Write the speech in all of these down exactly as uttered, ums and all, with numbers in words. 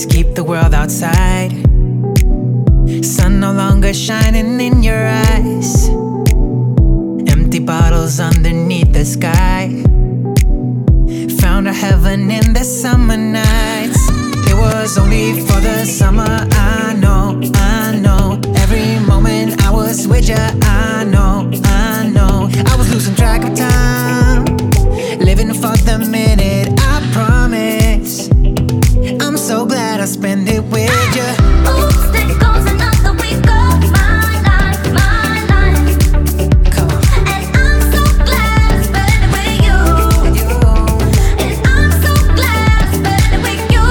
lights keep the world outside. Sun no longer shining in your eyes. Empty bottles underneath the sky. Found a heaven in the summer nights. It was only for the summer, I know, I know. Every moment I was with ya, I know, I know. I was losing track of time, living for the minute, I promise. I'm so glad I spend it with ya. Oops, there goes another week of my life, my life. Come on. And I'm so glad I spent it with you. And I'm so glad I spent it with you.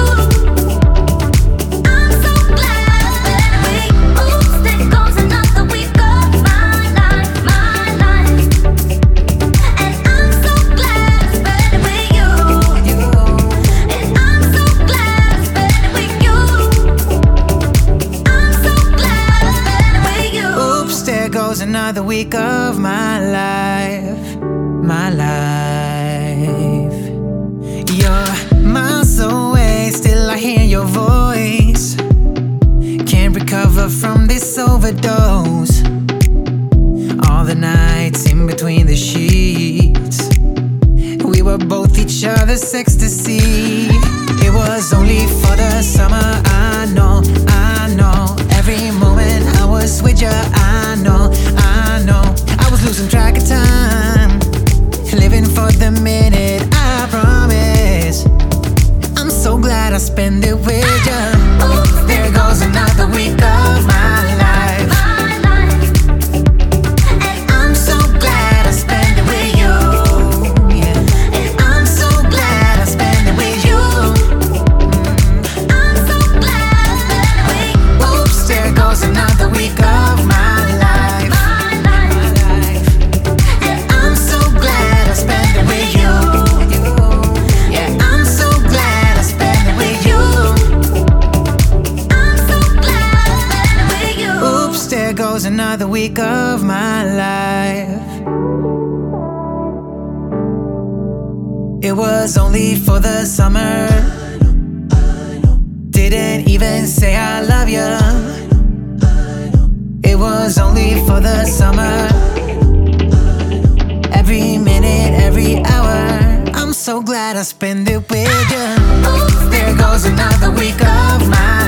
I'm so glad I spent it with you. Oops, there goes another week of my life, my life. And I'm so glad I spent it with you. And I'm so glad I spent it with you. I'm so glad I spent it with you. Oops, there goes another week of my life, my life. You're miles away, still I hear your voice. Can't recover from this overdose. All the nights in between the sheets, we were both each other's ecstasy. It was only for the summer, I know, I know. Every moment I was with ya, I know, I know. I was losing track of time, living for the minute, I promise. I'm so glad I spend it with ya. Oops, There goes another week of my life. my life. And I'm so glad I spend it with you. Yeah. And I'm so glad I spend it with you. I'm so glad I spent it with you. Oops, there goes another week of my life. My life. And I'm so glad I spend it with you. Yeah, I'm so glad I spend it with you. I'm so glad I spent it with you. Oops, there goes another week of my life. It was only for the summer. Didn't even say I love ya. It was only for the summer. Every minute, every hour, I'm so glad I spend it with ya. There goes another week of my